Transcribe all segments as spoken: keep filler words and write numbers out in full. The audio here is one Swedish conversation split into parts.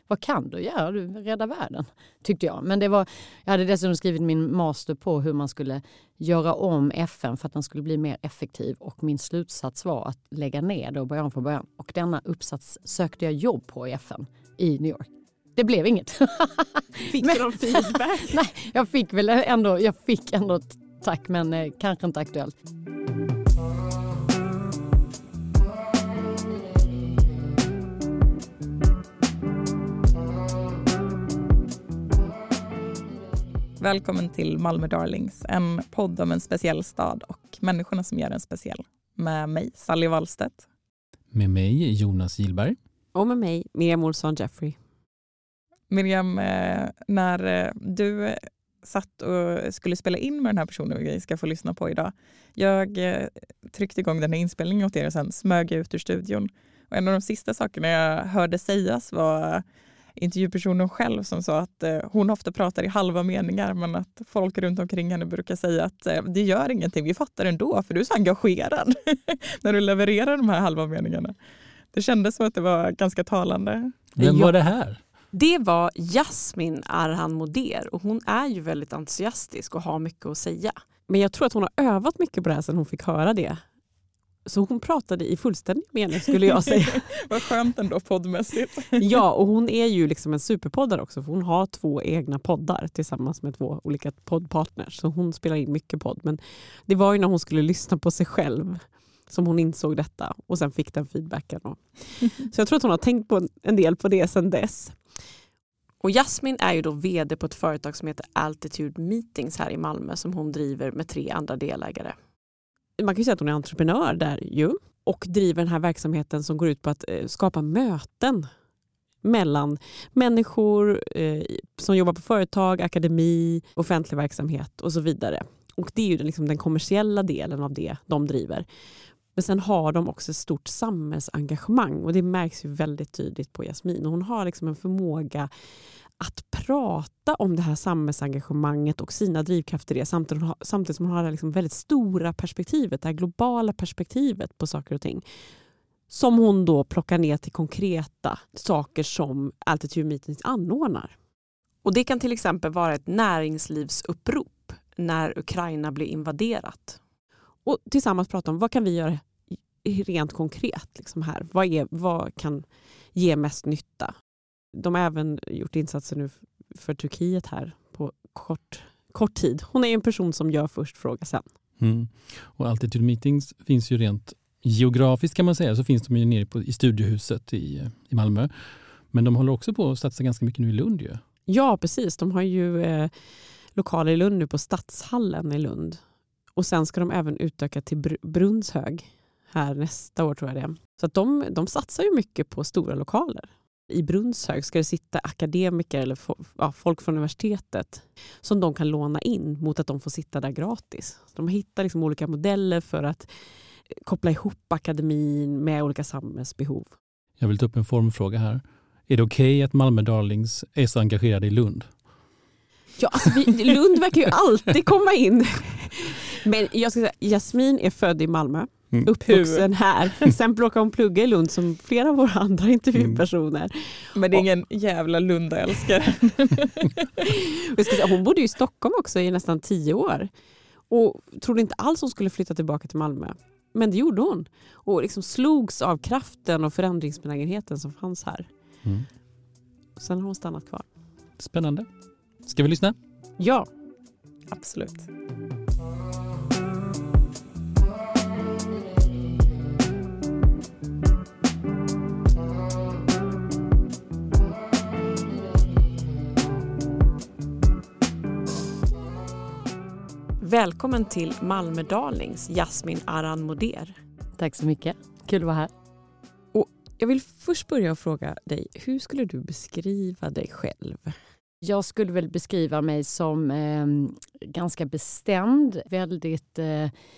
vad kan du göra? Du räddar världen, tyckte jag. Men det var, jag hade dessutom skrivit min master på hur man skulle göra om F N för att den skulle bli mer effektiv. Och min slutsats var att lägga ner det och börja om från början. Och denna uppsats sökte jag jobb på i F N i New York. Det blev inget. Fick du någon feedback? Nej, jag fick väl ändå, jag fick ändå tack, men eh, kanske inte aktuellt. Välkommen till Malmö Darlings, en podd om en speciell stad och människorna som gör den speciell. Med mig, Sally Wallstedt. Med mig, Jonas Gilberg. Och med mig, Miriam Olsson Jeffrey. Miriam, när du satt och skulle spela in med den här personen vi ska få lyssna på idag. Jag tryckte igång den här inspelningen åt er och sen smög ut ur studion. Och en av de sista sakerna jag hörde sägas var intervjupersonen själv som sa att hon ofta pratar i halva meningar, men att folk runt omkring henne brukar säga att det gör ingenting, vi fattar ändå för du är så engagerad när du levererar de här halva meningarna. Det kändes som att det var ganska talande. Vem var det här? Det var Jasmin Arhan Moder och hon är ju väldigt entusiastisk och har mycket att säga. Men jag tror att hon har övat mycket på det här sedan hon fick höra det. Så hon pratade i fullständig mening, skulle jag säga. Vad skönt ändå poddmässigt. Ja, och hon är ju liksom en superpoddare också. För hon har två egna poddar tillsammans med två olika poddpartners. Så hon spelar in mycket podd. Men det var ju när hon skulle lyssna på sig själv som hon insåg detta. Och sen fick den feedbacken. Så jag tror att hon har tänkt på en del på det sedan dess. Och Jasmin är ju då vd på ett företag som heter Altitude Meetings här i Malmö. Som hon driver med tre andra delägare. Man kan ju säga att hon är entreprenör där ju. Och driver den här verksamheten som går ut på att eh, skapa möten mellan människor eh, som jobbar på företag, akademi, offentlig verksamhet och så vidare. Och det är ju liksom den kommersiella delen av det de driver. Men sen har de också ett stort samhällsengagemang och det märks ju väldigt tydligt på Jasmin. Hon har liksom en förmåga att prata om det här samhällsengagemanget och sina drivkrafter i det samtidigt, samtidigt som hon har det liksom väldigt stora perspektivet, det här globala perspektivet på saker och ting. Som hon då plockar ner till konkreta saker som Altitude Meetings anordnar. Och det kan till exempel vara ett näringslivsupprop när Ukraina blir invaderat. Och tillsammans prata om vad kan vi göra rent konkret liksom här. Vad, är, vad kan ge mest nytta? De har även gjort insatser nu för Turkiet här på kort, kort tid. Hon är en person som gör först, fråga sen. Mm. Och Altitude Meetings finns ju rent geografiskt kan man säga. Så finns de ju nere på, i studiehuset i, i Malmö. Men de håller också på att satsa ganska mycket nu i Lund ju. Ja, precis. De har ju eh, lokaler i Lund nu på Stadshallen i Lund. Och sen ska de även utöka till Br- Brunshög här nästa år tror jag det är. Så att de, de satsar ju mycket på stora lokaler. I Brunshög ska det sitta akademiker eller fo- ja, folk från universitetet som de kan låna in mot att de får sitta där gratis. De hittar liksom olika modeller för att koppla ihop akademin med olika samhällsbehov. Jag vill ta upp en formfråga här. Är det okej okay att Malmö Darlings är så engagerade i Lund? Ja, alltså vi, Lund verkar ju alltid komma in. Men jag ska säga, Jasmin är född i Malmö. Mm. Uppvuxen här. Sen plockar hon plugga i Lund som flera av våra andra intervjupersoner. Mm. Men det är ingen jävla Lunda-älskare. Jag ska säga, hon bodde ju i Stockholm också i nästan tio år. Och trodde inte alls hon skulle flytta tillbaka till Malmö. Men det gjorde hon. Och liksom slogs av kraften och förändringsbenägenheten som fanns här. Mm. Sen har hon stannat kvar. Spännande. Ska vi lyssna? Ja, absolut. Välkommen till Malmö Darlings, Jasmin Arhan Moder. Tack så mycket. Kul att vara här. Och jag vill först börja och fråga dig, hur skulle du beskriva dig själv? Jag skulle väl beskriva mig som eh, ganska bestämd, väldigt eh,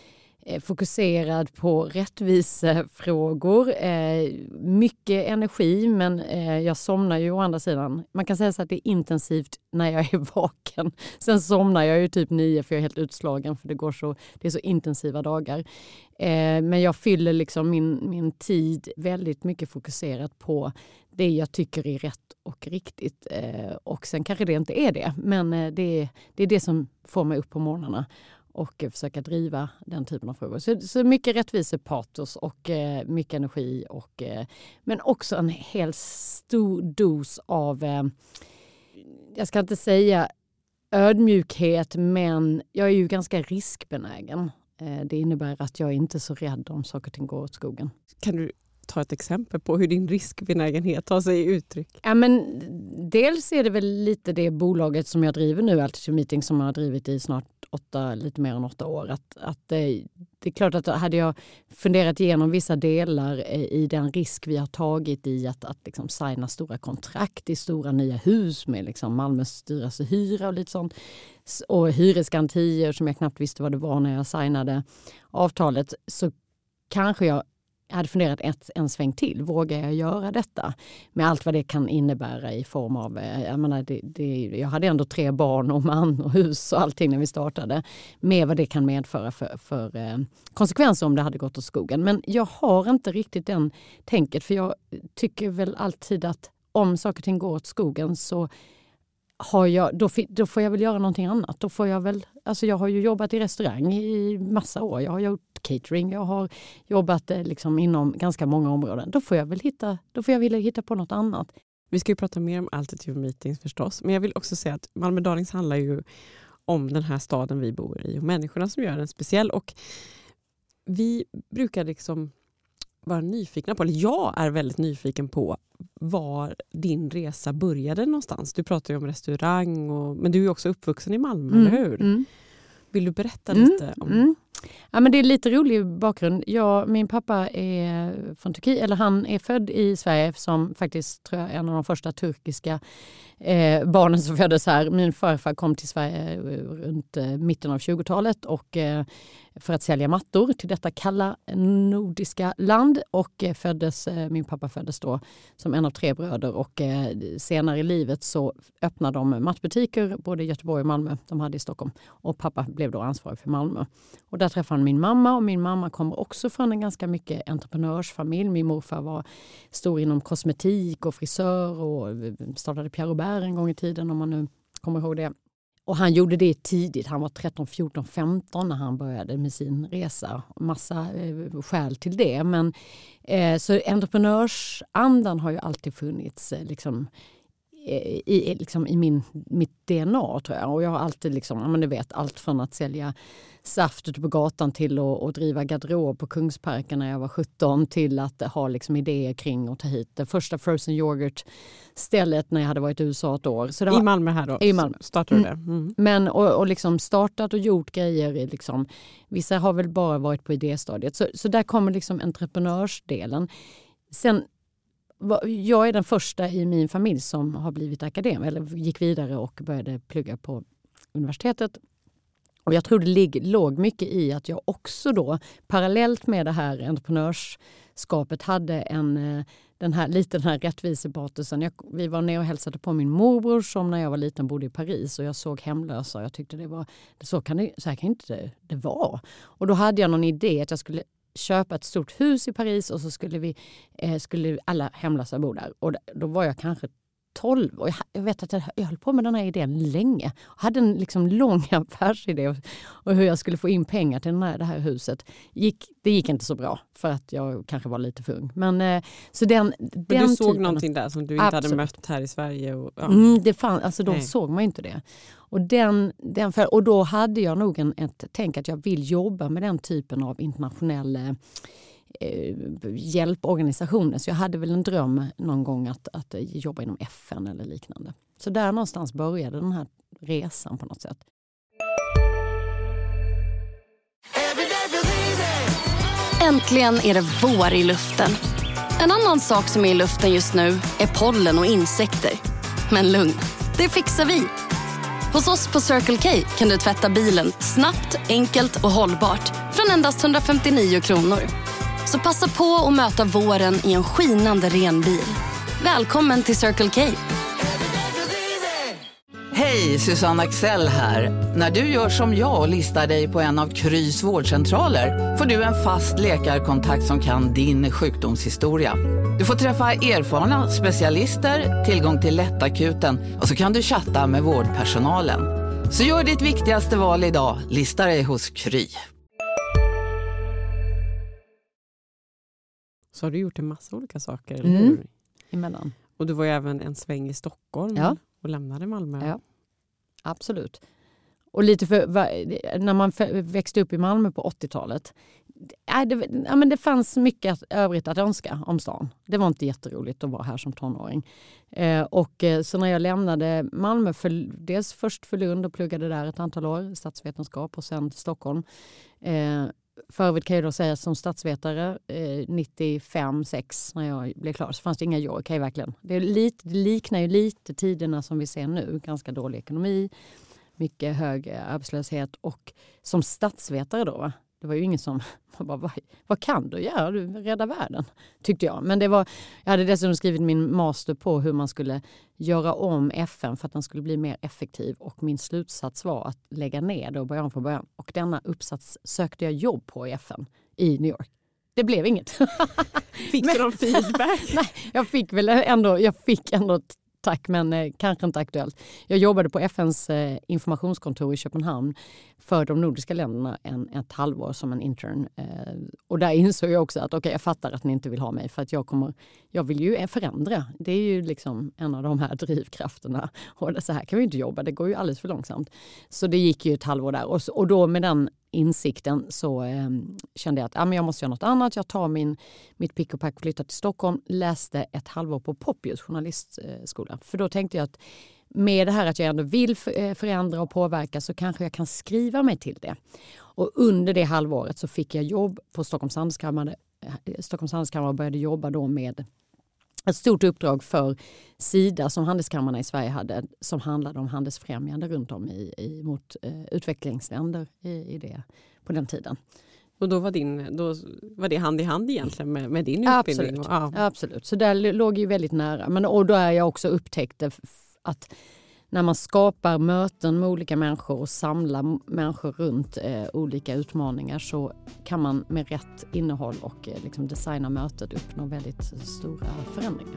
fokuserad på rättvisefrågor. Eh, mycket energi, men eh, jag somnar ju å andra sidan. Man kan säga så att det är intensivt när jag är vaken. Sen somnar jag ju typ nio för jag är helt utslagen för det går så, det är så intensiva dagar. Eh, men jag fyller liksom min, min tid väldigt mycket fokuserat på det jag tycker är rätt och riktigt. Eh, och sen kanske det inte är det, men eh, det, det är det som får mig upp på morgnarna och försöka driva den typen av frågor. Så, så mycket rättvisepatos och eh, mycket energi. Och, eh, men också en helt stor dos av, eh, jag ska inte säga ödmjukhet, men jag är ju ganska riskbenägen. Eh, det innebär att jag är inte så rädd om saker och ting går åt skogen. Kan du ta ett exempel på hur din riskbenägenhet tar sig i uttryck? Ja, men dels är det väl lite det bolaget som jag driver nu, Altitude Meeting, som jag har drivit i snart åtta, lite mer än åtta år. Att, att det, det är klart att hade jag funderat igenom vissa delar i den risk vi har tagit i att, att liksom signa stora kontrakt i stora nya hus med liksom Malmös styrelsehyra och lite sånt. Och hyresgarantier som jag knappt visste vad det var när jag signade avtalet, så kanske jag Jag hade funderat ett, en sväng till. Vågar jag göra detta? Med allt vad det kan innebära i form av... Jag, menar, det, det, jag hade ändå tre barn och man och hus och allting när vi startade. Med vad det kan medföra för, för eh, konsekvenser om det hade gått åt skogen. Men jag har inte riktigt den tänket. För jag tycker väl alltid att om saker och ting går åt skogen så... Har jag, då, då får jag väl göra någonting annat. Då får jag väl, alltså jag har ju jobbat i restaurang i massa år. Jag har gjort catering. Jag har jobbat liksom inom ganska många områden. Då får jag väl hitta, då får jag vilja hitta på något annat. Vi ska ju prata mer om Altitude Meetings förstås. Men jag vill också säga att Malmö Darlings handlar ju om den här staden vi bor i. Och människorna som gör den speciell. Och vi brukar liksom vara nyfikna på, eller jag är väldigt nyfiken på var din resa började någonstans. Du pratar ju om restaurang, och, men du är ju också uppvuxen i Malmö, mm, eller hur? Mm. Vill du berätta mm, lite om... Mm. Ja, men det är lite rolig bakgrund. Jag, min pappa är från Turkiet, eller han är född i Sverige som faktiskt tror jag en av de första turkiska eh, barnen som föddes här. Min farfar kom till Sverige runt eh, mitten av tjugotalet och eh, för att sälja mattor till detta kalla nordiska land, och eh, föddes, eh, min pappa föddes då som en av tre bröder, och eh, senare i livet så öppnade de mattbutiker både i Göteborg och Malmö. De hade i Stockholm, och pappa blev då ansvarig för Malmö. Och där träffade han min mamma, och min mamma kommer också från en ganska mycket entreprenörsfamilj. Min morfar var stor inom kosmetik och frisör och startade Pierre Robert en gång i tiden, om man nu kommer ihåg det. Och han gjorde det tidigt. Han var tretton, fjorton, femton när han började med sin resa. Massa eh, skäl till det. Men, eh, så entreprenörsandan har ju alltid funnits eh, liksom, I, liksom i min, mitt D N A, tror jag. Och jag har alltid liksom, ja, men du vet, allt från att sälja saft ute på gatan till att, att driva garderob på Kungsparken när jag var sjutton, till att ha liksom idéer kring att ta hit det första frozen yoghurt stället när jag hade varit i U S A ett år. Så det var, I Malmö här då? I Malmö. Startade du mm. det? Mm. Men, och, och liksom startat och gjort grejer. I liksom, vissa har väl bara varit på idéstadiet. Så, så där kommer liksom entreprenörsdelen. Sen jag är den första i min familj som har blivit akadem, eller gick vidare och började plugga på universitetet. Och jag tror det lig, låg mycket i att jag också då, parallellt med det här entreprenörskapet, hade en, den här, lite den här rättvisepatosen. Jag, vi var ner och hälsade på min morbror som när jag var liten bodde i Paris, och jag såg hemlösa, och jag tyckte det var, så kan det, så här kan inte det, det vara. Och då hade jag någon idé att jag skulle köpa ett stort hus i Paris, och så skulle vi eh, skulle alla hemlösa bo där. Och då var jag kanske tolv, och jag, jag vet att jag, jag höll på med den här idén länge. Jag hade en liksom lång affärsidé och, och hur jag skulle få in pengar till den här, det här huset. Gick, det gick inte så bra för att jag kanske var lite för ung. Men, eh, så den, Men den du såg typen, någonting där som du inte absolut. hade mött här i Sverige? Och, ja. mm, det fann, alltså då Nej. såg man inte det. Och, den, den för, och då hade jag nog en, ett tänk att jag vill jobba med den typen av internationell eh, hjälporganisationer. Så jag hade väl en dröm någon gång att, att jobba inom F N eller liknande. Så där någonstans började den här resan på något sätt. Äntligen är det vår i luften. En annan sak som är i luften just nu är pollen och insekter. Men lugn, det fixar vi. Hos oss på Circle K kan du tvätta bilen snabbt, enkelt och hållbart. Från från endast hundrafemtionio kronor. Så passa på att möta våren i en skinande ren bil. Välkommen till Circle K. Hej, Susanne Axel här. När du gör som jag och listar dig på en av Krys vårdcentraler får du en fast läkarkontakt som kan din sjukdomshistoria. Du får träffa erfarna specialister, tillgång till lättakuten och så kan du chatta med vårdpersonalen. Så gör ditt viktigaste val idag, lista dig hos Kry. Så har du gjort en massa olika saker, eller Mm. hur? Emellan. Och du var ju även en sväng i Stockholm Ja. och lämnade Malmö. Ja. Absolut. Och lite för, när man växte upp i Malmö på åttiotalet, ja, det, ja, men det fanns mycket övrigt att önska om stan. Det var inte jätteroligt att vara här som tonåring. Eh, och så när jag lämnade Malmö, för, dels först för Lund och pluggade där ett antal år, statsvetenskap, och sen Stockholm. Eh, för övrigt kan jag då säga att som statsvetare eh, nittiofem sex när jag blev klar så fanns det inga jobb. Kan jag verkligen. Det, är lite, det liknar ju lite tiderna som vi ser nu. Ganska dålig ekonomi, mycket hög arbetslöshet, och som statsvetare då, det var ju ingen som, man bara, vad, vad kan du göra? Du räddar världen, tyckte jag. Men det var, jag hade dessutom skrivit min master på hur man skulle göra om F N för att den skulle bli mer effektiv, och min slutsats var att lägga ner det och börja om från början. Och denna uppsats sökte jag jobb på i F N i New York. Det blev inget. Fick du någon feedback? Nej, jag fick väl ändå, jag fick ändå tack, men eh, kanske inte aktuellt. Jag jobbade på F N:s eh, informationskontor i Köpenhamn för de nordiska länderna en, ett halvår som en intern. Eh, och där insåg jag också att okej, okay, jag fattar att ni inte vill ha mig, för att jag kommer, jag vill ju förändra. Det är ju liksom en av de här drivkrafterna. Och det, så här kan vi inte jobba, det går ju alldeles för långsamt. Så det gick ju ett halvår där. Och, och då med den insikten så eh, kände jag att ah, men jag måste göra något annat. Jag tar min, mitt pick och pack, flyttar till Stockholm, läste ett halvår på Poppius journalistskola. För då tänkte jag att med det här att jag ändå vill förändra och påverka så kanske jag kan skriva mig till det. Och under det halvåret så fick jag jobb på Stockholms handelskammare. Stockholms handelskammare började jobba då med ett stort uppdrag för Sida som handelskammarna i Sverige hade, som handlade om handelsfrämjande runt om i, i, mot eh, utvecklingsländer i, i det, på den tiden. Och då var, din, då var det hand i hand egentligen med, med din Absolut. utbildning? Ja. Absolut, så där låg ju väldigt nära. Men, och då är jag också upptäckt att när man skapar möten med olika människor och samlar människor runt eh, olika utmaningar, så kan man med rätt innehåll och eh, liksom designa mötet uppnå väldigt stora förändringar.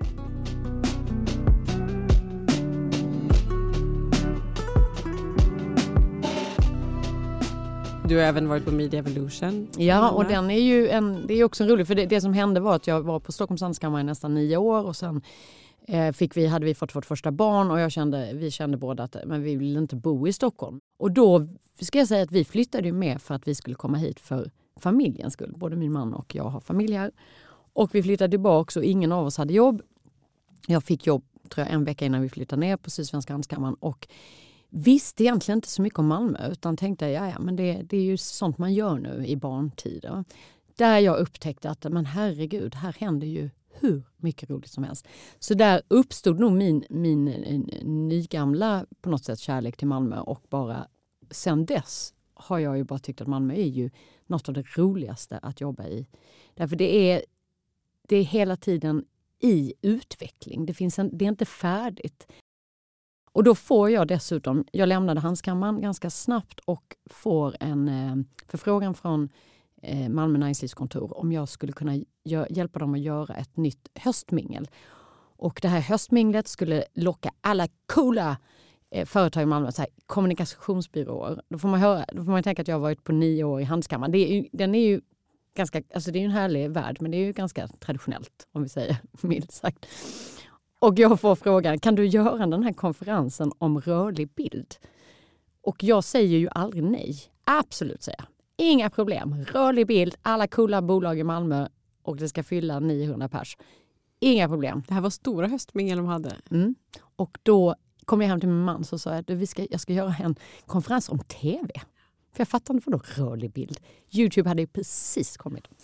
Du har även varit på Media Evolution. Ja, och den är ju en, det är också en rolig, för det, det som hände var att jag var på Stockholms handelskammare i nästan nio år, och sen Fick vi, hade vi fått vårt första barn, och jag kände, vi kände båda att men vi vill inte bo i Stockholm. Och då ska jag säga att vi flyttade med för att vi skulle komma hit för familjens skull. Både min man och jag har familj här. Och vi flyttade tillbaka och ingen av oss hade jobb. Jag fick jobb tror jag en vecka innan vi flyttade ner på Sydsvenska handelskammaren, och visste egentligen inte så mycket om Malmö, utan tänkte ja, ja men det, det är ju sånt man gör nu i barntider. Där jag upptäckte att men herregud, här händer ju hur mycket roligt som helst. Så där uppstod nog min, min nygamla på något sätt kärlek till Malmö, och bara sen dess har jag ju bara tyckt att Malmö är ju något av det roligaste att jobba i. Därför det är, det är hela tiden i utveckling. Det, finns en, det är inte färdigt. Och då får jag dessutom, jag lämnade handelskammaren ganska snabbt och får en eh, förfrågan från eh, Malmö näringslivskontor om jag skulle kunna gö- hjälpa dem att göra ett nytt höstmingel. Och det här höstminglet skulle locka alla coola eh, företag i Malmö, så här, kommunikationsbyråer. Då får man höra, då får man tänka att jag har varit på nio år i handelskammaren. Det är ju, den är ju ganska, alltså det är ju en härlig värld, men det är ju ganska traditionellt om vi säger milt sagt. Och jag får frågan, kan du göra den här konferensen om rörlig bild? Och jag säger ju aldrig nej. Absolut, säger jag. Inga problem. Rörlig bild, alla coola bolag i Malmö, och det ska fylla niohundra pers. Inga problem. Det här var stora höstmingel de hade. Mm. Och då kom jag hem till min man och sa att vi ska, jag ska göra en konferens om tv. För jag fattar inte vad då rörlig bild. YouTube hade ju precis kommit.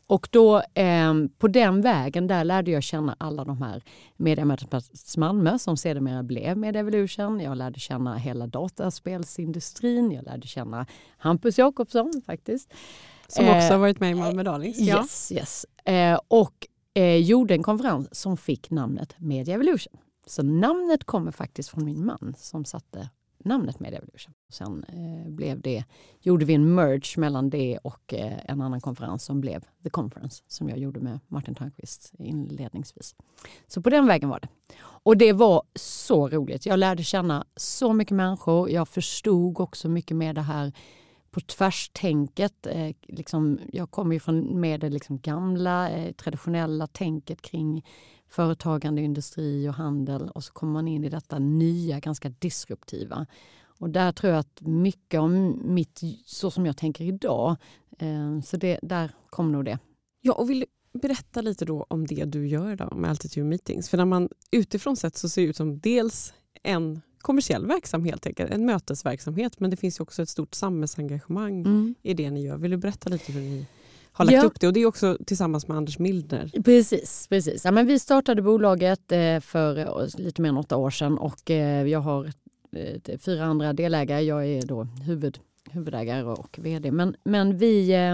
Och då eh, på den vägen där lärde jag känna alla de här Media Marknadsplats Malmö som sedermera blev Media Evolution. Jag lärde känna hela dataspelsindustrin. Jag lärde känna Hampus Jakobsson faktiskt. Som också eh, har varit med i Malmö Darlings. Ja. Yes, yes. Eh, och eh, gjorde en konferens som fick namnet Media Evolution. Så namnet kommer faktiskt från min man som satte namnet Media Evolution. Sen eh, blev det, gjorde vi en merge mellan det och eh, en annan konferens som blev The Conference som jag gjorde med Martin Törnqvist inledningsvis. Så på den vägen var det. Och det var så roligt. Jag lärde känna så mycket människor. Jag förstod också mycket med det här på tvärstänket. Eh, liksom, jag kommer ju från med det liksom gamla eh, traditionella tänket kring företagande, industri och handel. Och så kommer man in i detta nya, ganska disruptiva. Och där tror jag att mycket om mitt, så som jag tänker idag, eh, så det, där kommer nog det. Ja, och vill du berätta lite då om det du gör då med Altitude Meetings? För när man utifrån sett så ser det ut som dels en kommersiell verksamhet, helt enkelt, en mötesverksamhet, men det finns ju också ett stort samhällsengagemang mm. i det ni gör. Vill du berätta lite hur ni har lagt ja. upp det? Och det är också tillsammans med Anders Mildner. Precis, precis. Ja, men vi startade bolaget eh, för lite mer än åtta år sedan och eh, jag har eh, fyra andra delägare. Jag är då huvud, huvudägare och vd. Men, men vi, eh,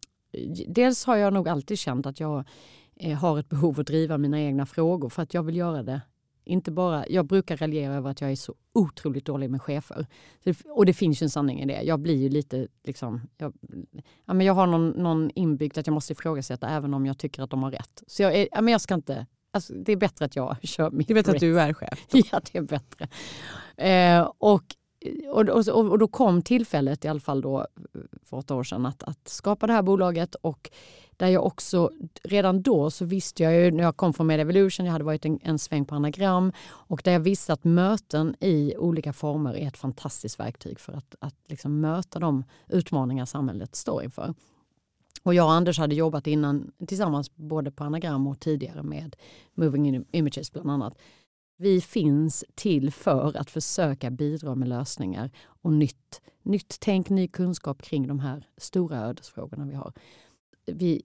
dels har jag nog alltid känt att jag eh, har ett behov att driva mina egna frågor för att jag vill göra det. Inte bara, jag brukar raljera över att jag är så otroligt dålig med chefer. Och det finns ju en sanning i det. Jag blir ju lite, liksom, jag, ja, men jag har någon, någon inbyggt att jag måste ifrågasätta även om jag tycker att de har rätt. Så jag, är, ja, men jag ska inte, alltså, det är bättre att jag kör mitt. Du vet att du är chef? Då. Ja, det är bättre. Eh, och, och, och, och då kom tillfället i alla fall då för åtta år sedan att, att skapa det här bolaget och där jag också, redan då så visste jag ju när jag kom från Media Evolution, jag hade varit en, en sväng på Anagram och där jag visste att möten i olika former är ett fantastiskt verktyg för att, att liksom möta de utmaningar samhället står inför. Och jag och Anders hade jobbat innan tillsammans både på Anagram och tidigare med Moving Images bland annat. Vi finns till för att försöka bidra med lösningar och nytt, nytt tänk, ny kunskap kring de här stora ödesfrågorna vi har. Vi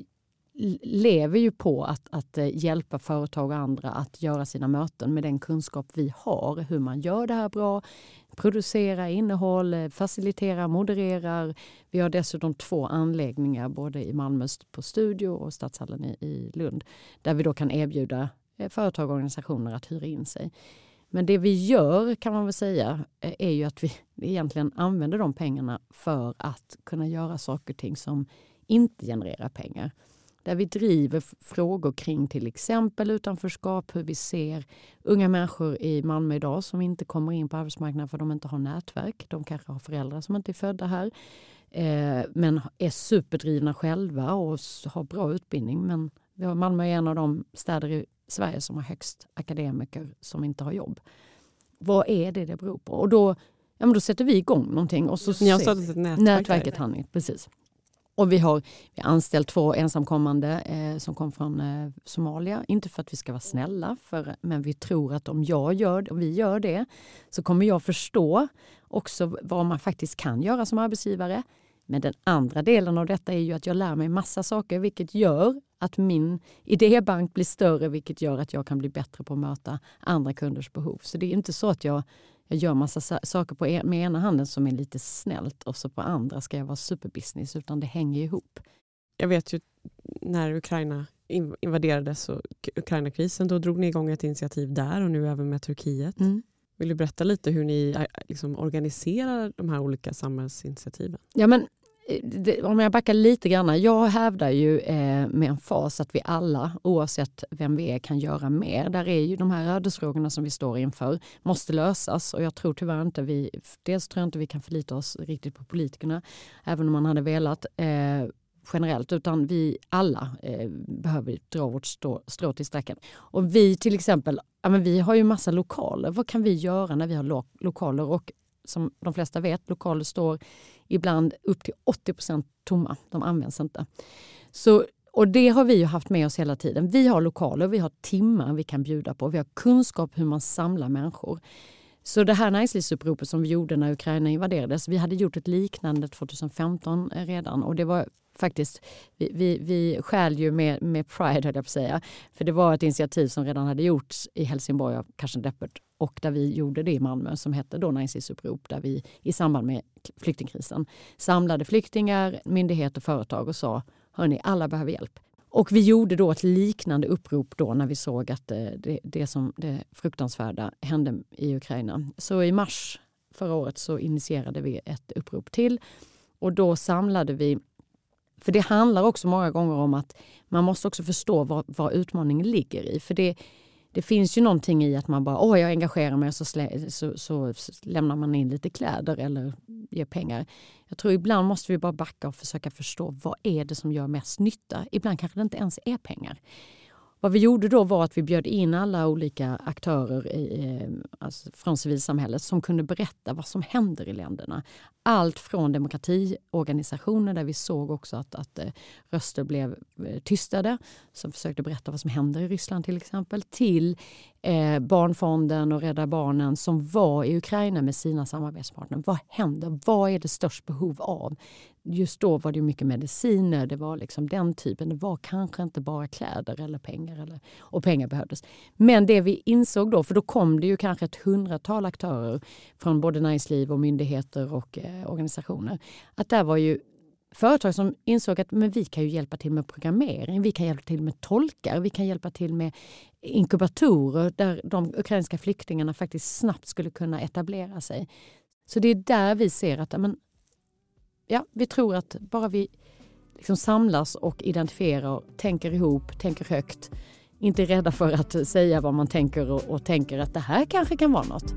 lever ju på att, att hjälpa företag och andra att göra sina möten med den kunskap vi har. Hur man gör det här bra, producera innehåll, facilitera, modererar. Vi har dessutom två anläggningar både i Malmö på Studio och Stadshallen i, i Lund. Där vi då kan erbjuda företag och organisationer att hyra in sig. Men det vi gör kan man väl säga är ju att vi egentligen använder de pengarna för att kunna göra saker och ting som inte genererar pengar. Där vi driver frågor kring till exempel utanförskap, hur vi ser unga människor i Malmö idag som inte kommer in på arbetsmarknaden för de inte har nätverk. De kanske har föräldrar som inte är födda här eh, men är superdrivna själva och har bra utbildning. Men vi har Malmö är en av de städer i Sverige som har högst akademiker som inte har jobb. Vad är det det beror på? Och då, ja, men då sätter vi igång någonting. Och så Ni har startat ett nätverk. Nätverket Handling, precis. Och vi har, vi har anställt två ensamkommande eh, som kom från eh, Somalia. Inte för att vi ska vara snälla, för, men vi tror att om jag gör, om vi gör det så kommer jag förstå också vad man faktiskt kan göra som arbetsgivare. Men den andra delen av detta är ju att jag lär mig massa saker vilket gör att min idébank blir större vilket gör att jag kan bli bättre på att möta andra kunders behov. Så det är inte så att jag, jag gör massa saker på en, med ena handen som är lite snällt och så på andra ska jag vara superbusiness utan det hänger ihop. Jag vet ju när Ukraina invaderades och Ukraina-krisen då drog ni igång ett initiativ där och nu även med Turkiet. Mm. Vill du berätta lite hur ni liksom organiserar de här olika samhällsinitiativen? Ja, men det, om jag backar lite grann. Jag hävdar ju eh, med en fas att vi alla, oavsett vem vi är, kan göra mer. Där är ju de här ödesfrågorna som vi står inför måste lösas. Och jag tror tyvärr inte vi, dels tror jag inte vi kan förlita oss riktigt på politikerna. Även om man hade velat eh, generellt. Utan vi alla eh, behöver dra vårt strå, strå till sträckan. Och vi till exempel, ja, men vi har ju massa lokaler. Vad kan vi göra när vi har lo- lokaler och som de flesta vet, lokaler står ibland upp till åttio procent tomma. De används inte. Så, och det har vi ju haft med oss hela tiden. Vi har lokaler, vi har timmar vi kan bjuda på. Vi har kunskap hur man samlar människor. Så det här näringslivsuppropet som vi gjorde när Ukraina invaderades, vi hade gjort ett liknande tjugo femton redan. Och det var faktiskt. Vi, vi, vi skäl ju med, med pride, höll jag på att säga. För det var ett initiativ som redan hade gjorts i Helsingborg av Karsten Deppert. Och där vi gjorde det i Malmö som hette då Näringslivsupprop. Där vi i samband med flyktingkrisen samlade flyktingar, myndigheter och företag och sa, hörni, alla behöver hjälp. Och vi gjorde då ett liknande upprop då när vi såg att det, det som det fruktansvärda hände i Ukraina. Så i mars förra året så initierade vi ett upprop till. Och då samlade vi, för det handlar också många gånger om att man måste också förstå vad, vad utmaningen ligger i. För det, det finns ju någonting i att man bara, åh jag engagerar mig och så, slä, så, så lämnar man in lite kläder eller ger pengar. Jag tror ibland måste vi bara backa och försöka förstå vad är det som gör mest nytta. Ibland kanske det inte ens är pengar. Vad vi gjorde då var att vi bjöd in alla olika aktörer i, alltså från civilsamhället som kunde berätta vad som händer i länderna. Allt från demokratiorganisationer där vi såg också att, att röster blev tystade som försökte berätta vad som händer i Ryssland till exempel, till eh, Barnfonden och Rädda Barnen som var i Ukraina med sina samarbetspartner. Vad händer? Vad är det störst behov av? Just då var det mycket mediciner, det var liksom den typen. Det var kanske inte bara kläder eller pengar. Eller, och pengar behövdes. Men det vi insåg då, för då kom det ju kanske ett hundratal aktörer från både näringsliv och myndigheter och eh, organisationer. Att där var ju företag som insåg att men vi kan ju hjälpa till med programmering, vi kan hjälpa till med tolkar, vi kan hjälpa till med inkubatorer där de ukrainska flyktingarna faktiskt snabbt skulle kunna etablera sig. Så det är där vi ser att men, ja, vi tror att bara vi liksom samlas och identifierar, tänker ihop, tänker högt, inte är rädda för att säga vad man tänker och, och tänker att det här kanske kan vara något.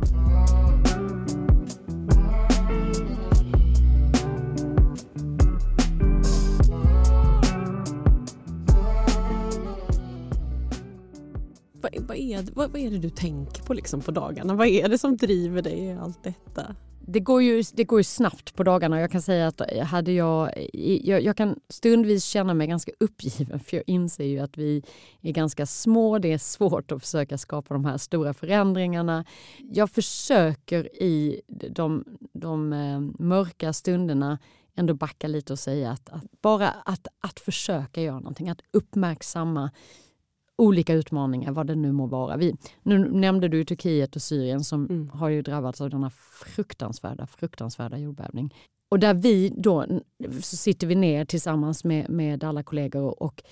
Vad, vad, är, vad, vad är det du tänker på liksom på dagarna? Vad är det som driver dig i allt detta? Det går ju, det går ju snabbt på dagarna. Jag kan säga att hade jag, jag... Jag kan stundvis känna mig ganska uppgiven för jag inser ju att vi är ganska små. Det är svårt att försöka skapa de här stora förändringarna. Jag försöker i de, de mörka stunderna ändå backa lite och säga att, att bara att, att försöka göra någonting. Att uppmärksamma olika utmaningar, vad det nu må vara. Vi, nu nämnde du Turkiet och Syrien som mm. har ju drabbats av denna fruktansvärda, fruktansvärda jordbävning. Och där vi då så sitter vi ner tillsammans med, med alla kollegor och, och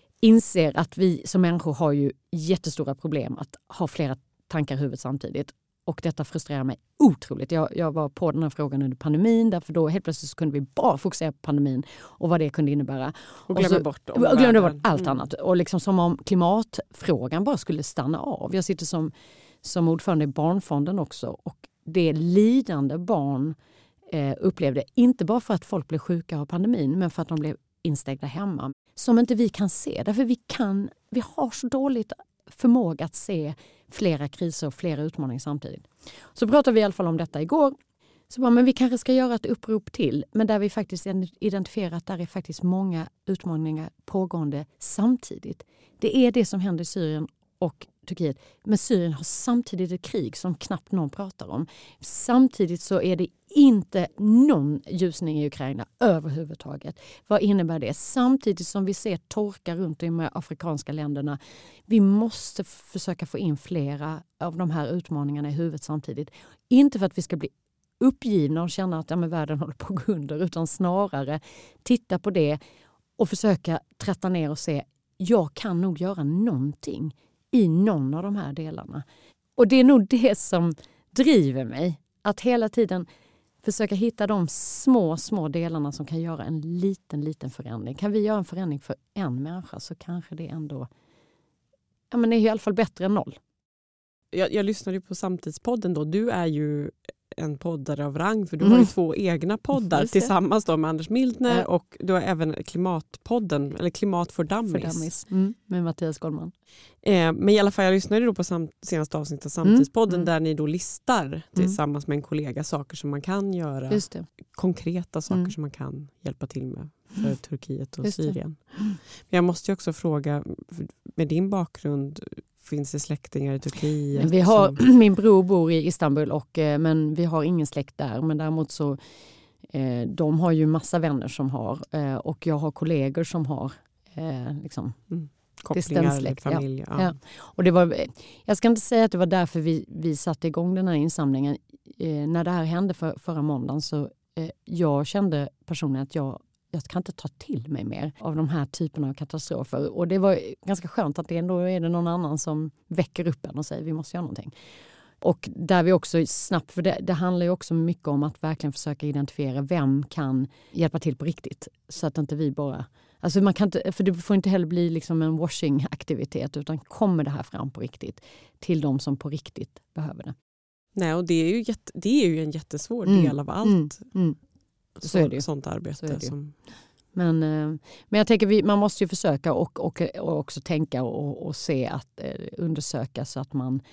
inser att vi som människor har ju jättestora problem att ha flera tankar i huvudet samtidigt. Och detta frustrerar mig otroligt. Jag, jag var på den här frågan under pandemin. Därför då helt plötsligt så kunde vi bara fokusera på pandemin. Och vad det kunde innebära. Och glömma bort, och glömde bort allt mm. annat. Och liksom som om klimatfrågan bara skulle stanna av. Jag sitter som, som ordförande i Barnfonden också. Och det lidande barn eh, upplevde. Inte bara för att folk blev sjuka av pandemin. Men för att de blev instängda hemma. Som inte vi kan se. Därför vi kan, vi har så dåligt förmåga att se flera kriser och flera utmaningar samtidigt. Så pratade vi i alla fall om detta igår. Så bara, men vi kanske ska göra ett upprop till. Men där vi faktiskt identifierar att där är faktiskt många utmaningar pågående samtidigt. Det är det som händer i Syrien och Turkiet. Men Syrien har samtidigt ett krig som knappt någon pratar om. Samtidigt så är det inte någon ljusning i Ukraina överhuvudtaget. Vad innebär det? Samtidigt som vi ser torka runt i de afrikanska länderna. Vi måste försöka få in flera av de här utmaningarna i huvudet samtidigt. Inte för att vi ska bli uppgivna och känna att ja, men världen håller på att gå under. Utan snarare titta på det och försöka trätta ner och se jag kan nog göra någonting i någon av de här delarna. Och det är nog det som driver mig. Att hela tiden försöka hitta de små, små delarna som kan göra en liten, liten förändring. Kan vi göra en förändring för en människa så kanske det ändå ja, men det är i alla fall bättre än noll. Jag, jag lyssnade ju på Samtidspodden då. Du är ju en poddare av rang för du mm. har ju två egna poddar tillsammans då med Anders Mildner ja. Och du har även Klimatpodden eller Klimat för Dummies. För dummies. Mm. Med Mattias Goldman. Eh, men i alla fall jag lyssnade då på sam- senaste avsnittet av Samtidspodden mm. där ni då listar mm. tillsammans med en kollega saker som man kan göra. Just det. Konkreta saker mm. som man kan hjälpa till med för mm. Turkiet och Just Syrien. Mm. Men jag måste ju också fråga med din bakgrund. Finns det släktingar i Turkiet? Vi har, min bror bor i Istanbul och, men vi har ingen släkt där. Men däremot så Eh, de har ju massa vänner som har eh, och jag har kollegor som har eh, liksom, mm. kopplingar eller familj. Ja. Ja. Och det var, jag ska inte säga att det var därför vi, vi satte igång den här insamlingen. Eh, när det här hände för, förra måndagen så eh, jag kände personligen att jag, jag kan inte ta till mig mer av de här typerna av katastrofer. Och det var ganska skönt att det ändå är det någon annan som väcker upp en och säger vi måste göra någonting. Och där vi också snabbt, för det, det handlar ju också mycket om att verkligen försöka identifiera vem kan hjälpa till på riktigt. Så att inte vi bara, alltså man kan inte, för det får inte heller bli liksom en washing-aktivitet utan kommer det här fram på riktigt till de som på riktigt behöver det. Nej, och det är ju, jätte, det är ju en jättesvår mm. del av allt mm. Mm. Så, så är det ju. sånt arbete. Så är det ju. Som... Men, men jag tänker vi, man måste ju försöka och, och, och också tänka och, och se att eh, undersöka så att man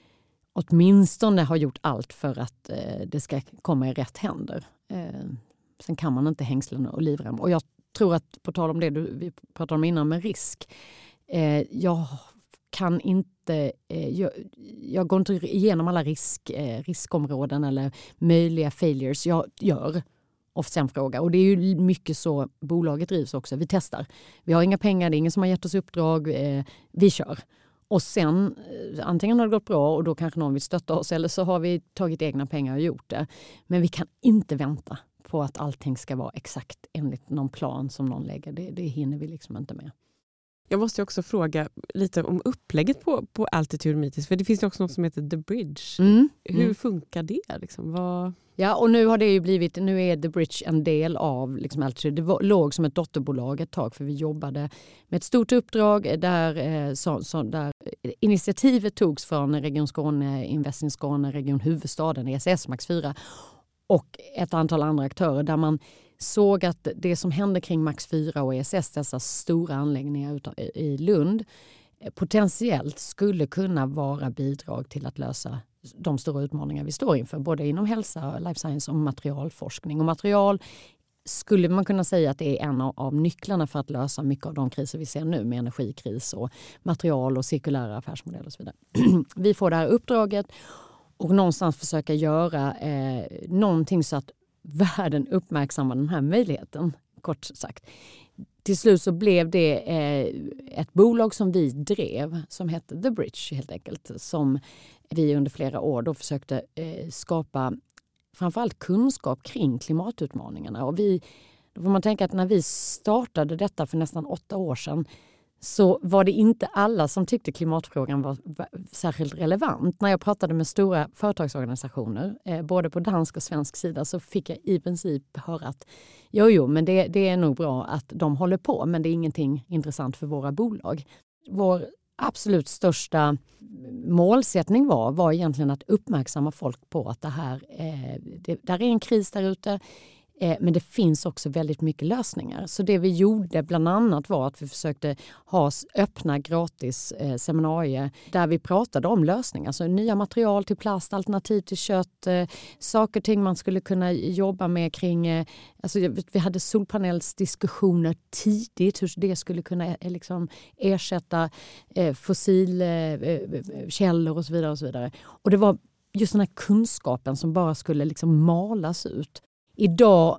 åtminstone har gjort allt för att eh, det ska komma i rätt händer. Eh, sen kan man inte hängslen och livrem. Och jag tror att på tal om det du, vi pratade om innan med risk. Eh, jag kan inte, eh, jag, jag går inte igenom alla risk, eh, riskområden eller möjliga failures jag gör. Och sen fråga. Och det är ju mycket så bolaget drivs också. Vi testar. Vi har inga pengar, det är ingen som har gett oss uppdrag. Eh, vi kör. Och sen, antingen har det gått bra och då kanske någon vill stötta oss eller så har vi tagit egna pengar och gjort det. Men vi kan inte vänta på att allting ska vara exakt enligt någon plan som någon lägger. Det, det hinner vi liksom inte med. Jag måste också fråga lite om upplägget på, på Altitude Meetings. För det finns ju också något som heter The Bridge. Mm. Hur mm. funkar det? Liksom? Vad... Ja, och nu har det ju blivit, nu är The Bridge en del av liksom Altitude. Det var, låg som ett dotterbolag ett tag för vi jobbade med ett stort uppdrag där, eh, så, så, där initiativet togs från Region Skåne, Invest in Skåne, Region Huvudstaden, E S S, Max fyra och ett antal andra aktörer där man såg att det som hände kring Max fyra och E S S, dessa stora anläggningar i Lund, potentiellt skulle kunna vara bidrag till att lösa de stora utmaningar vi står inför, både inom hälsa, life science och materialforskning. Och material skulle man kunna säga att det är en av nycklarna för att lösa mycket av de kriser vi ser nu med energikris och material och cirkulära affärsmodeller och så vidare. Vi får det här uppdraget och någonstans försöka göra eh, någonting så att världen uppmärksammar den här möjligheten, kort sagt. Till slut så blev det eh, ett bolag som vi drev som hette The Bridge helt enkelt. Som vi under flera år då försökte eh, skapa framförallt kunskap kring klimatutmaningarna. Och vi, då får man tänka att när vi startade detta för nästan åtta år sedan så var det inte alla som tyckte klimatfrågan var, var särskilt relevant. När jag pratade med stora företagsorganisationer, eh, både på dansk och svensk sida, så fick jag i princip höra att jo, jo, men det, det är nog bra att de håller på, men det är ingenting intressant för våra bolag. Vår absolut största målsättning var, var egentligen att uppmärksamma folk på att det här eh, det, där är en kris där ute. Men det finns också väldigt mycket lösningar. Så det vi gjorde bland annat var att vi försökte ha öppna gratis eh, seminarier där vi pratade om lösningar. Så nya material till plast, alternativ till kött, eh, saker och ting man skulle kunna jobba med kring... Eh, alltså, vi hade solpanelsdiskussioner tidigt hur det skulle kunna eh, liksom, ersätta eh, fossilkällor eh, och så vidare och så vidare. Och det var just den här kunskapen som bara skulle liksom malas ut. Idag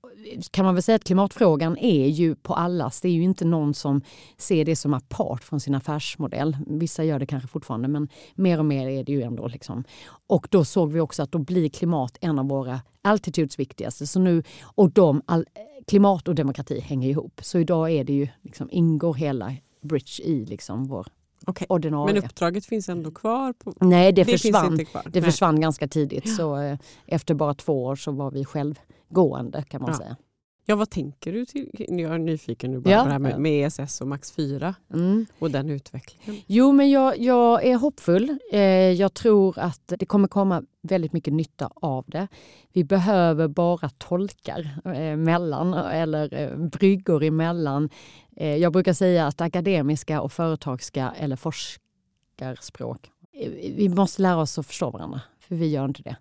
kan man väl säga att klimatfrågan är ju på allas. Det är ju inte någon som ser det som apart från sin affärsmodell. Vissa gör det kanske fortfarande, men mer och mer är det ju ändå. Liksom. Och då såg vi också att då blir klimat en av våra altitudes viktigaste. Så nu, och de, all, klimat och demokrati hänger ihop. Så idag är det ju, liksom, ingår hela Bridge i liksom vår okay. ordinarie. Men uppdraget finns ändå kvar? På... Nej, det, det försvann, finns inte kvar. det Nej. försvann ganska tidigt. Så eh, efter bara två år så var vi självgående kan man ja. säga. Ja, vad tänker du till? Jag är nyfiken nu bara ja. på det här med, med E S S och Max fyra mm. och den utvecklingen. Jo, men jag, jag är hoppfull. Eh, jag tror att det kommer komma väldigt mycket nytta av det. Vi behöver bara tolkar eh, mellan eller eh, bryggor emellan. Eh, jag brukar säga att akademiska och företagska eller forskarspråk. Eh, vi måste lära oss att förstå varandra, för vi gör inte det.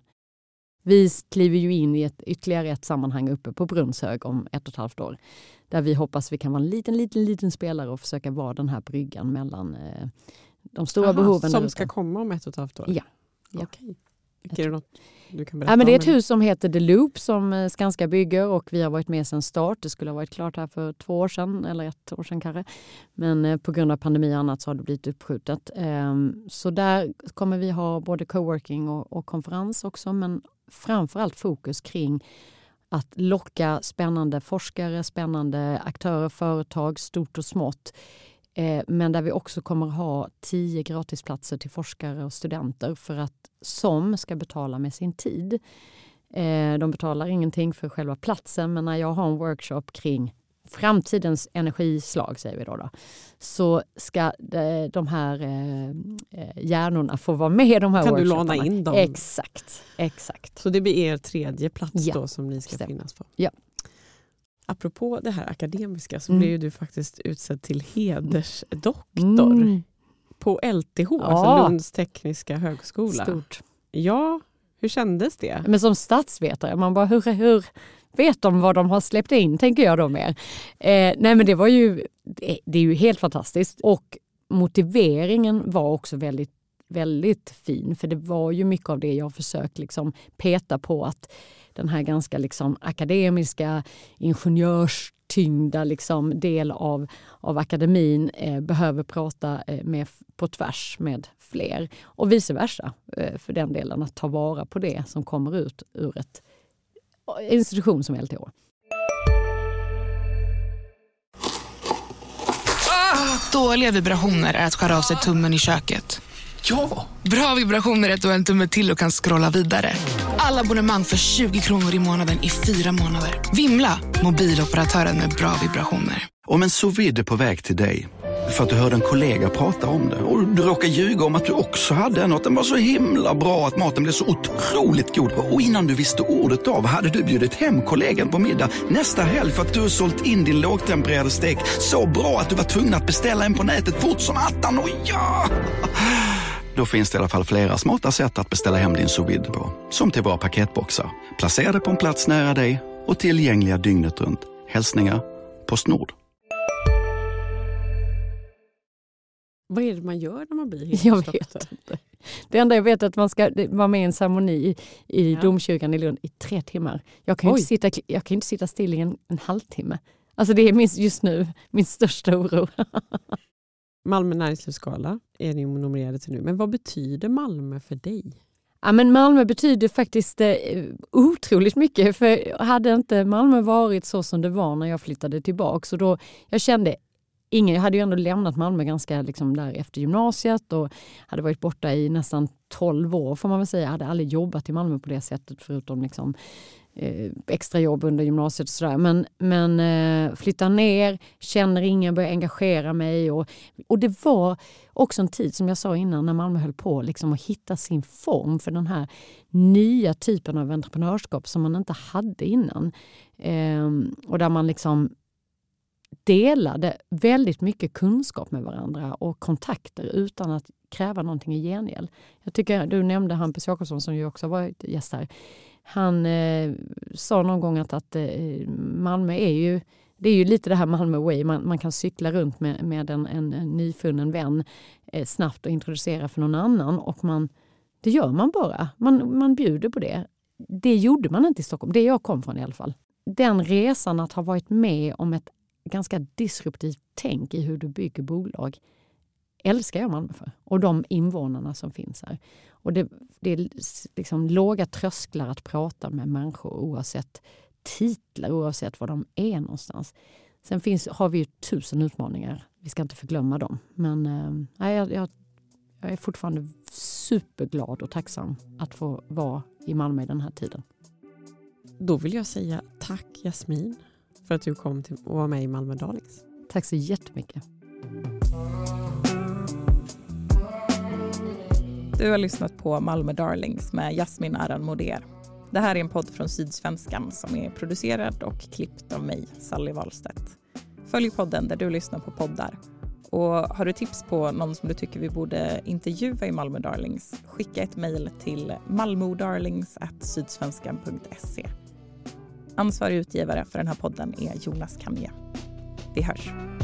Vi kliver ju in i ett ytterligare ett sammanhang uppe på Brunnshög om ett och ett halvt år. Där vi hoppas vi kan vara en liten, liten, liten spelare och försöka vara den här bryggan mellan eh, de stora Aha, behoven. Som ska komma om ett och ett halvt år? Ja. ja. Okej. Är det något du kan berätta ja, men det är om? ett hus som heter The Loop som Skanska bygger och vi har varit med sedan start. Det skulle ha varit klart här för två år sedan eller ett år sedan kanske. Men eh, på grund av pandemi och annat så har det blivit uppskjutet. Eh, så där kommer vi ha både coworking och, och konferens också, men framförallt fokus kring att locka spännande forskare, spännande aktörer, företag, stort och smått. Eh, men där vi också kommer ha tio gratisplatser till forskare och studenter för att som ska betala med sin tid. Eh, de betalar ingenting för själva platsen, men när jag har en workshop kring framtidens energislag, säger vi då, då så ska de, de här eh, hjärnorna få vara med i de här kan workshopparna. Kan du låna in dem? Exakt, exakt. Så det blir er tredje plats ja. då som ni ska Stäm. finnas på? Ja. Apropå det här akademiska så mm. blev ju du faktiskt utsedd till hedersdoktor mm. på L T H, ja. alltså Lunds tekniska högskola. Stort. Ja, hur kändes det? Men som statsvetare, man bara hur, hur vet de vad de har släppt in, tänker jag då mer. Eh, nej men det var ju, det, det är ju helt fantastiskt. Och motiveringen var också väldigt, väldigt fin. För det var ju mycket av det jag försökt liksom peta på, att den här ganska liksom akademiska, ingenjörstyngda liksom del av, av akademin eh, behöver prata eh, med, på tvärs med fler. Och vice versa, eh, för den delen, att ta vara på det som kommer ut ur ett institution som L T H. Ah, dåliga vibrationer är att skära av sig tummen i köket. Ja! Bra vibrationer är att du har en tumme till och kan scrolla vidare. Alla abonnemang för tjugo kronor i månaden i fyra månader. Vimla! Mobiloperatören med bra vibrationer. Om en sous vide är på väg till dig för att du hörde en kollega prata om det och du råkar ljuga om att du också hade en och att den var så himla bra att maten blev så otroligt god. Och innan du visste ordet av hade du bjudit hem kollegan på middag nästa helg för att du har sålt in din lågtempererade stek så bra att du var tvungen att beställa en på nätet fort som attan. Och ja! Då finns det i alla fall flera smarta sätt att beställa hem din sous vide på. Som till våra paketboxar. Placerade på en plats nära dig och tillgängliga dygnet runt. Hälsningar PostNord. Vad är det man gör när man blir Jag hedersdoktor? vet inte. Det enda jag vet är att man ska vara med i en ceremoni i, i ja. domkyrkan i Lund i tre timmar. Jag kan ju inte sitta, jag kan inte sitta still i en, en halvtimme. Alltså det är min, just nu min största oro. Malmö näringslivsskala är ni nominerade till nu. Men vad betyder Malmö för dig? Ja, men Malmö betyder faktiskt eh, otroligt mycket. För hade inte Malmö varit så som det var när jag flyttade tillbaka. Så då, jag kände ingen, jag hade ju ändå lämnat Malmö ganska liksom där efter gymnasiet. Och hade varit borta i nästan tolv år får man väl säga. Jag hade aldrig jobbat i Malmö på det sättet förutom liksom eh, extra jobb under gymnasiet och sådär. Men, men eh, flytta ner, känner ingen, börjar engagera mig. Och, och det var också en tid som jag sa innan när Malmö höll på liksom att hitta sin form för den här nya typen av entreprenörskap som man inte hade innan. Eh, och där man liksom delade väldigt mycket kunskap med varandra och kontakter utan att kräva någonting i gengäld. Jag tycker, du nämnde Hampus Jakobsson som ju också varit gäst här. Han eh, sa någon gång att, att eh, Malmö är ju, det är ju lite det här Malmö way. Man, man kan cykla runt med, med en, en, en nyfunnen vän eh, snabbt och introducera för någon annan och man, det gör man bara. Man, man bjuder på det. Det gjorde man inte i Stockholm. Det jag kom från i alla fall. Den resan att ha varit med om ett ganska disruptivt tänk i hur du bygger bolag älskar jag Malmö för. Och de invånarna som finns här. Och det, det är liksom låga trösklar att prata med människor oavsett titlar, oavsett var de är någonstans. Sen finns, har vi ju tusen utmaningar. Vi ska inte förglömma dem. Men äh, jag, jag, jag är fortfarande superglad och tacksam att få vara i Malmö i den här tiden. Då vill jag säga tack Jasmin för att du kom till och var med i Malmö Darlings. Tack så jättemycket. Du har lyssnat på Malmö Darlings med Jasmin Aran Moder. Det här är en podd från Sydsvenskan som är producerad och klippt av mig, Sally Wahlstedt. Följ podden där du lyssnar på poddar. Och har du tips på någon som du tycker vi borde intervjua i Malmö Darlings, skicka ett mejl till malmodarlings at sydsvenskan punkt se. Ansvarig utgivare för den här podden är Jonas Kanje. Vi hörs.